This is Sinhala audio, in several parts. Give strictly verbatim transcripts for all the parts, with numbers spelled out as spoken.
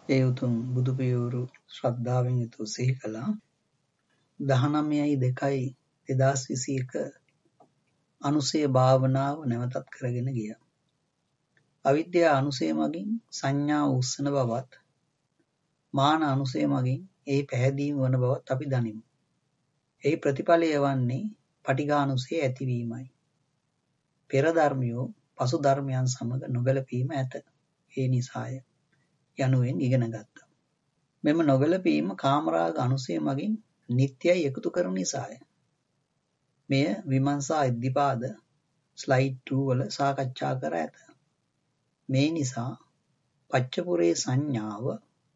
ඒ උතුම් බුදු පියවරු ශ්‍රද්ධාවෙන් යුතුව සිහි කළා. දහනවයයි දෙකයි දෙදාස් විසි එක අනුසය භාවනාව නැවතත් කරගෙන ගියා. අවිද්‍යා අනුසය මගින් සංඥා උස්සන බවත්, මාන අනුසය මගින් ඒ පැහැදීම වන බවත් අපි දනිමු. එහි ප්‍රතිඵලය වන්නේ පටිඝානුසය ඇතිවීමයි. පෙර ධර්මයෝ පසු ධර්මයන් සමග නොගැලපීම ඇත. ඒ නිසාය යනුවෙන් ඉගෙන ගත්තා. මෙම නොගැලපීම කාමරාග අනුසය මගින් නිත්‍යයි එකතු කරන නිසාය. මෙය විමර්ශා ඉද්ධිපාද ස්ලයිඩ් ටූ වල සාකච්ඡා කර ඇත. මේ නිසා පච්චපුරේ සංඥාව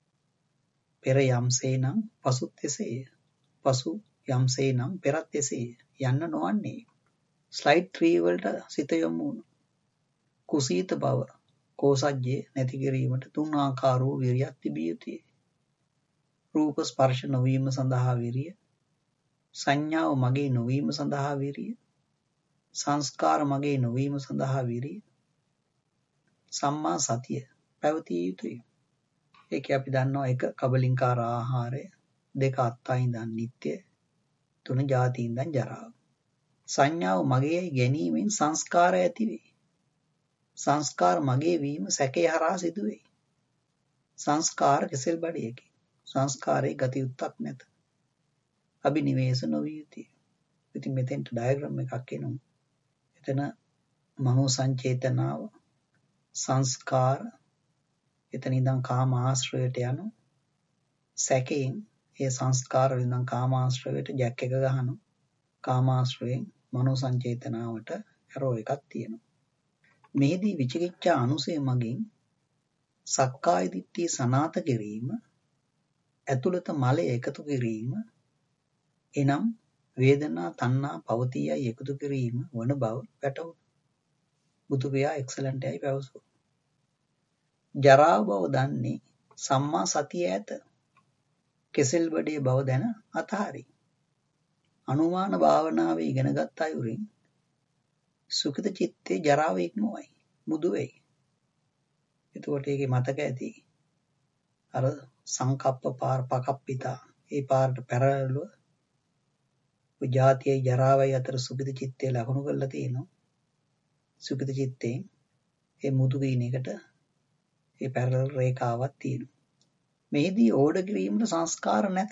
පෙර යම්සේ නම් පසුත් එසේය. පසු යම්සේ නම් පෙරත් එසේය යන්න නොවන්නේ. ස්ලයිඩ් ත්‍රී වලට සිත යොමු වුණු කුසීත බව කෝසජ්ජය නැති කිරීමට තුන් ආකාර වූ විරියක් තිබිය යුතුය. රූප ස්පර්ශ නොවීම සඳහා විරිය, සංඥාව මගේ නොවීම සඳහා විරිය, සංස්කාර මගේ නොවීම සඳහා විරිය, සම්මා සතිය පැවතිය යුතුය. ඒක අපි දන්නවා. එක කබලින්කාර ආහාරය, දෙක අත්තයින්දන් නිත්‍ය, තුන ජාතියින්දන් ජරාව. සංඥාව මගේ ගැනීමෙන් සංස්කාර ඇති වේ. සංස්කාර මගේ වීම සැකය හරහා සිදුවේ. සංස්කාර කෙසෙල් බඩයකි. සංස්කාරයේ ගතියුත්තක් නැත. අභිනිවේෂ නොවිය යුතුය. ඉතින් මෙතෙන්ට ඩයග්‍රෑම් එකක් එනවා. එතන මනෝ සංචේතනාව, සංස්කාර, එතන ඉඳන් කාම ආශ්‍රයයට යන සැකයෙන් ඒ සංස්කාර වලින් කාම ආශ්‍රයයට ජැක් එක ගහනවා. කාම ආශ්‍රයෙන් මනෝ සංචේතනාවට ඇරෝ එකක් තියෙනවා. මෙහිදී විචිකිච්ඡා අනුසය මගින් සක්කාය දිට්ඨිය සනාත කිරීම, ඇතුළත මලය එකතු කිරීම, එනම් වේදනා තණ්හා පවතියයි එකතු කිරීම වන බව වැටහුණා. බුදු පියා එක්සලන්ට් යයි පැවසුවා. ජරාව බව දන්නේ සම්මා සතිය ඇත. කෙසෙල් බඩේ බව දැන අතහරි. අනුමාන භාවනාවේ ඉගෙනගත් අයුරින් සුඛිත චිත්තේ ජරාව ඉක්මවයි, මුදු වෙයි. එතකොට ඒකේ මතක ඇති අර සංකප්ප පාර පකප්පිතා ඒ පාරට පැරලව විජාතියයි ජරාවයි අතර සුඛිත චිත්තේ ලකුණු කරලා තියෙනවා. සුඛිත චිත්තේ ඒ මුදු කියන එකට ඒ පැරලල් රේඛාවක් තියෙනවා. මෙහිදී ඕඩ කිරීමට සංස්කාර නැත.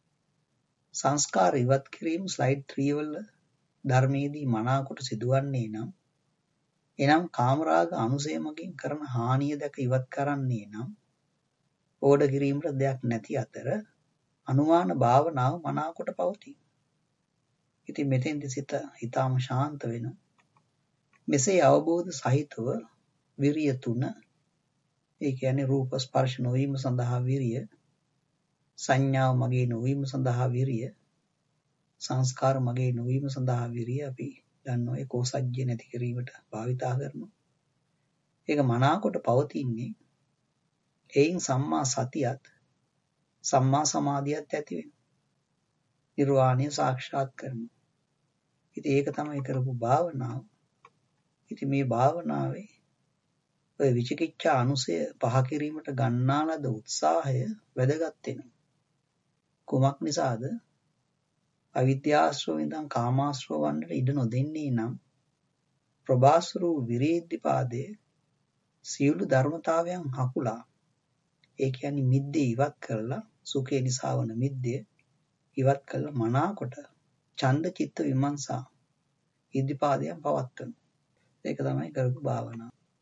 සංස්කාර ඉවත් කිරීම ස්ලයිඩ් ත්‍රී වල ධර්මයේදී මනාකොට සිදුවන්නේ නම්, එනම් කාමරාග අනුසය මගින් කරන හානිය දැක ඉවත් කරන්නේ නම් ඕඩ කිරීමට දෙයක් නැති අතර අනුමාන භාවනාව මනාකොට පවතී. ඉතින් මෙතෙන්දි සිත ඊටාම ශාන්ත වෙනවා. මෙසේ අවබෝධ සහිතව විරිය තුන, ඒ කියන්නේ රූප ස්පර්ශ නොවීම සඳහා විරිය, සංඥාව මගේ නොවීම සඳහා විරිය, සංස්කාර මගේ නොවීම සඳහා විරිය අපි දන්නවා. ඒ කෝසජ්ජය නැති කිරීමට භාවිතා කරනවා. ඒක මනාකොට පවතින්නේ එයින් සම්මා සතියත් සම්මා සමාධියත් ඇති වෙනවා. නිර්වාණය සාක්ෂාත් කරනවා. ඉතින් ඒක තමයි කරපු භාවනාව. ඉතින් මේ භාවනාවේ ඔය විචිකිච්ඡා අනුසය පහ කිරීමට ගන්නා ලද උත්සාහය වැදගත් වෙනවා. කුමක් නිසාද? අවිද්‍යාශ්‍රව ඉඳන් කාමාශ්‍රව වන්නට ඉඩ නොදෙන්නේ නම් ප්‍රභාස්වර වූ විරේද්ධිපාදයේ සියලු ධර්මතාවයන් හකුලා, ඒ කියන්නේ මිද්දේ ඉවත් කරලා, සුඛේ නිසා වන මිද්දේ ඉවත් කරලා මනාකොට ඡන්ද චිත්ත විමර්ශා ඉද්ධිපාදයන් පවත්වන. ඒක තමයි කරපු භාවනාව.